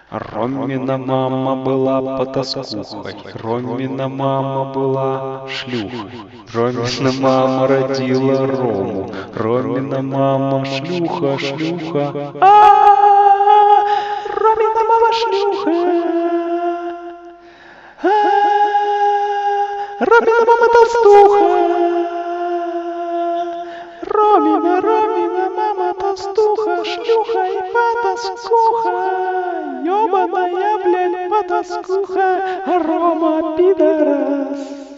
Ромина мама была потаскухой, Ромина мама была шлюхой. Ромина мама родила Рому, Ромина мама шлюха, шлюха. Ромина мама шлюха. Ромина мама толстуха. Ромина мама толстуха, шлюха и потаскуха. Ёбаная, блядь, потаскуха, Рома пидорас.